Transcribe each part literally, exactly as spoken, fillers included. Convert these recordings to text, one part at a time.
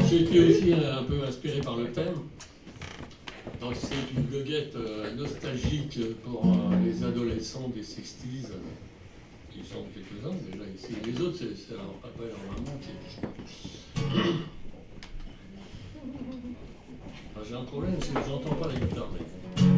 J'ai été aussi un peu inspiré par le thème. Donc c'est une goguette euh, nostalgique pour euh, les adolescents des sixties, euh, qui sont quelques-uns déjà ici. Les autres, c'est leur papa et leur maman qui est... Enfin, j'ai un problème, c'est que j'entends pas la guitare. Mais...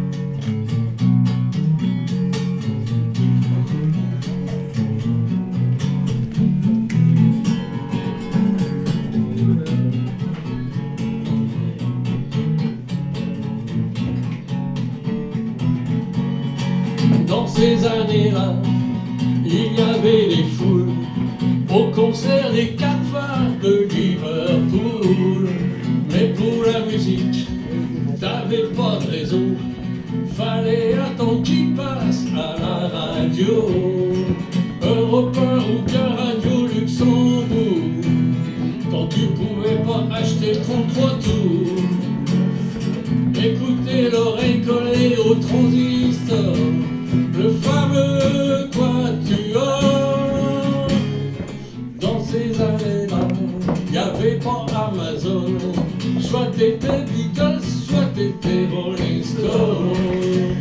Dans ces années-là, il y avait des foules au concert des quatre phares de Liverpool. Mais pour la musique, t'avais pas de réseau, fallait attendre qu'il passe à la radio. Europe un ou bien Radio Luxembourg, quand tu pouvais pas acheter trente-trois tours. Écouter l'oreille collée au transistor, le fameux quatuor. Dans ces années-là, y avait pas Amazon, soit t'étais Beatles, soit t'étais Rolling Stone.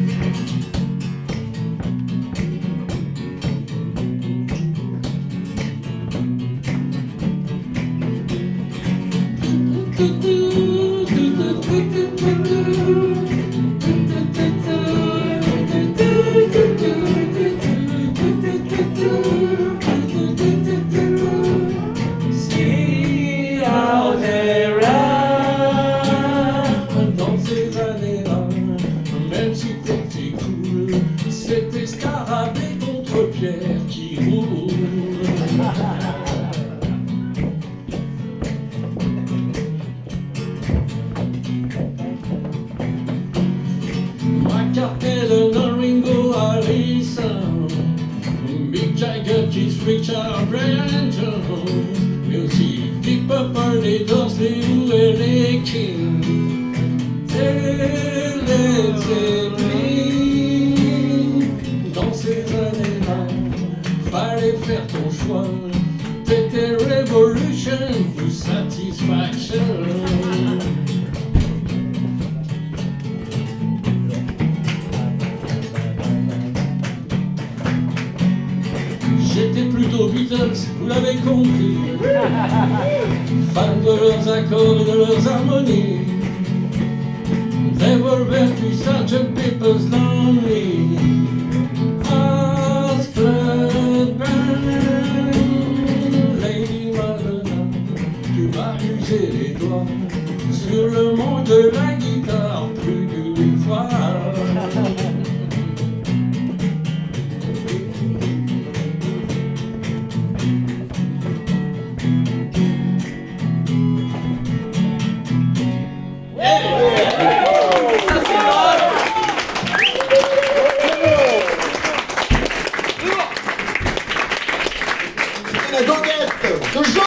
C'était Scarabée contre Pierre qui roule. McCartney, Ringo, Allison, Mick Jagger, Keith Richards, Brian Jones, mais aussi Deep Purple, les Doors, les Who et les Kings, et les Zeppelin. Dans ces années-là, fallait faire ton choix. T'étais Revolution ou Satisfaction. J'étais plutôt Beatles, vous l'avez compris. Fan de leurs accords et de leurs harmonies. Revolver to sergeant Pepper's Lonely. Lady Madonna, tu m'as usé les doigts sur le mot de la guitare plus d'une fois.